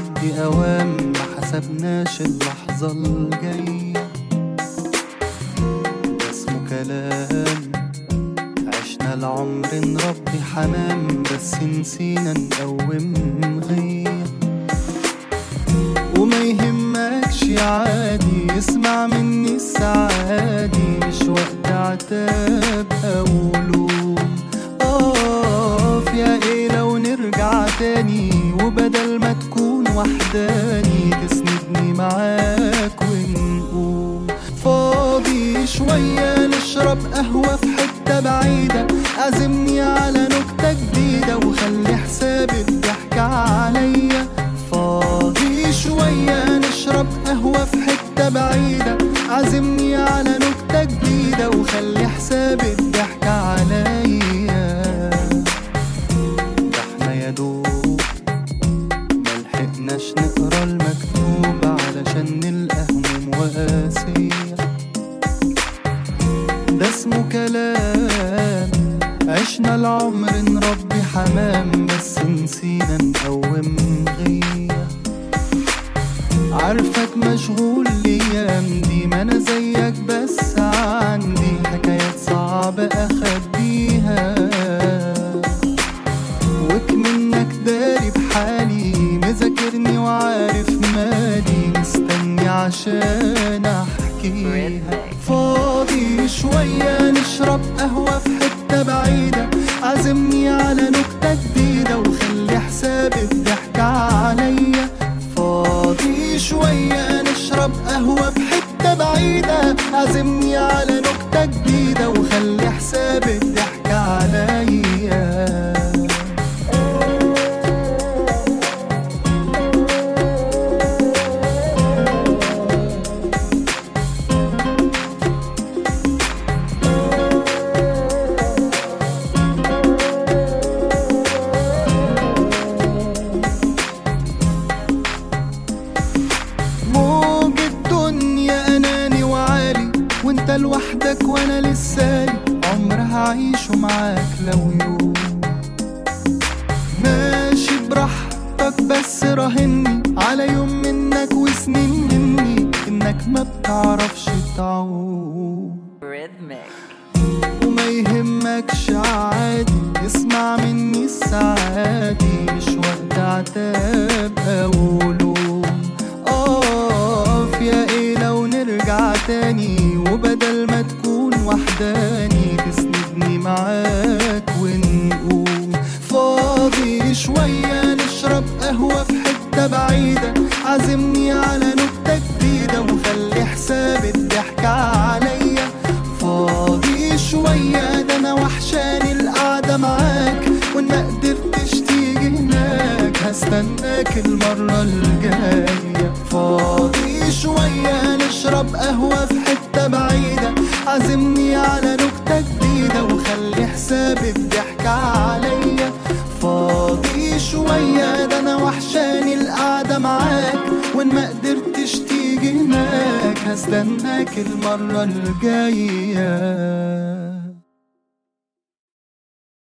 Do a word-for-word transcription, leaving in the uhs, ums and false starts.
بتعدي أوام ما حسبناش اللحظة الجاية. ده اسمه كلام، عشنا العمر نربي حمام بس نسينا نقوم غية. وما يهمكش عادي، اسمع مني السعادي، مش وقت عتاب أو لوم. اقف يا ايه لو نرجع تاني، وبدل ما تكون وحداني تسندني معاك ونقوم. فاضي شوية نشرب قهوة في حتة بعيدة، عزمني على نكتة جديدة وخلي حساب الضحك عليا. فاضي شوية نشرب قهوة في حتة بعيدة، عزمني على نكتة جديدة وخلي حساب الضحك عليا. ده احنا يا دوب ملحقناش نقرا المكتوب علشان نلقى هموم وقاسية. ده اسمه كلام، عشنا العمر نربي حمام بس نسينا نقوم غية. عارفك مشغول الايام دي، ما انا زيك بس عندي حكايات صعبة اخبيها. وكمنك داري بحالي، مذاكرني وعارف مالي، مستني عشان احكيها. فاضي شوية نشرب قهوة في حتة بعيدة، عزمني على نكتة جديدة وخلي حساب الضحك عليا. فاضي شوية نشرب قهوة في حتة بعيدة، عزمني على نكتة جديدة وخلي حساب الضحك عليا. وانت لوحدك وانا لسالي، عمر هعيشه معاك لو يوم. ماشي براحتك بس راهني على يوم منك وسنين مني، انك ما بتعرفش تعوم. وما يهمكش عادي، اسمع مني السعادي، مش وقت عتاب او لوم. اقف يا ايه لو نرجع تاني، وبدل ما تكون وحداني تسندني معاك ونقوم. فاضي شوية نشرب قهوة في حتة بعيدة، عزمني على نكتة جديدة وخلي حساب الضحك عليا. فاضي شوية ده انا وحشاني القعدة معاك، وان ما قدرتش تيجي هناك هستناك المرة الجاية. فاضي شوية نشرب قهوة في حتة بعيدة، عزمني على نكتة جديدة وخلي حساب الضحك عليا. فاضي شوية ده انا وحشاني القعدة معاك، وان ما قدرتش تيجي هناك هستناك المرة الجاية.